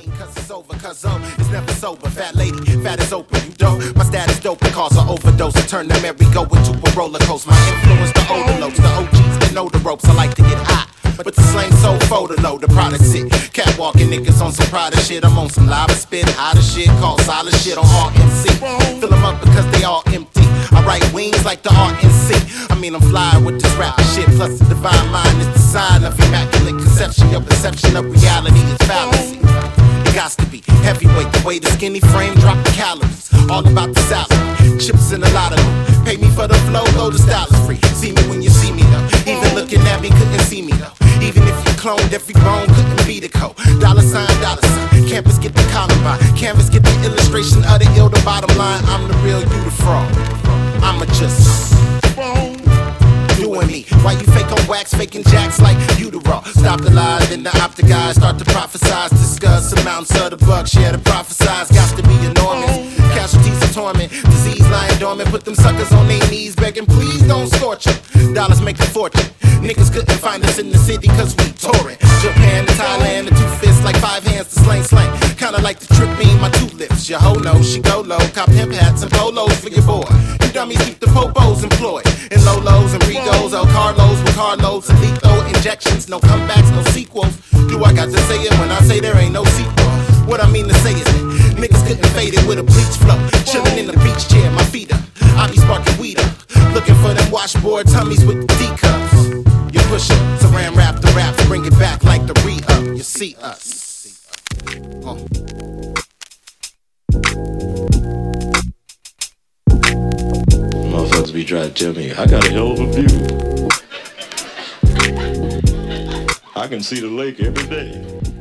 champagne, cause it's over, cause it's never sober. Fat lady, fat is open, you dope. My status dope and cause an overdose. I turn the merry-go into a roller coaster. My influence, the older lows, the OGs that know the ropes. I like to get high, but the slang so photo low, the product sick. Catwalking niggas on some Prada shit. I'm on some lava spit, hotter shit, called solid shit on RNC. Fill them up because they all empty. I write wings like the RNC. I mean I'm fly with this rap shit. Plus the divine mind is the sign of immaculate conception. Your perception of reality is fallacy. It gots to be heavyweight, the way the skinny frame drop the calories. All about the salary, chips in a lot of them. Pay me for the flow, though the style is free. See me when you see me though. Even looking at me couldn't see me though. Even if you cloned every bone, couldn't be the code. Dollar sign, dollar sign. Campus get the Columbine. Canvas get the illustration of the ill, the bottom line. I'm the real, you the fraud. I'ma just doing me. Why you fake on wax, faking jacks like you the raw? Stop the lies, then the optic guys start to prophesize. Discuss amounts of the bucks, yeah, the prophesize. Got to be enormous. Casualties of torment, disease lying dormant. Put them suckers on their knees begging, please don't scorch them. Dollars make a fortune. Niggas couldn't find us in the city cause we touring. Japan to Thailand, the two fists like five hands to slang slang. Kinda like the trip me, my two lips. Your hoe knows she go low. Cop hemp hats and polos for your boy. You dummies keep the popos employed. In Lolos and Regos, El Carlos with carloads and lethal injections. No comebacks, no sequels. Do I got to say it when I say there ain't no sequel? What I mean to say is that niggas couldn't fade it with a bleach flow. Chillin' in the beach chair, my feet up. I be sparking weed up. Looking for them washboard tummies with the D-cups. You push it, saran wrap the rap, bring it back like the re-up. You see us. Motherfuckers be trying to tell me I got a hell of a view. I can see the lake every day.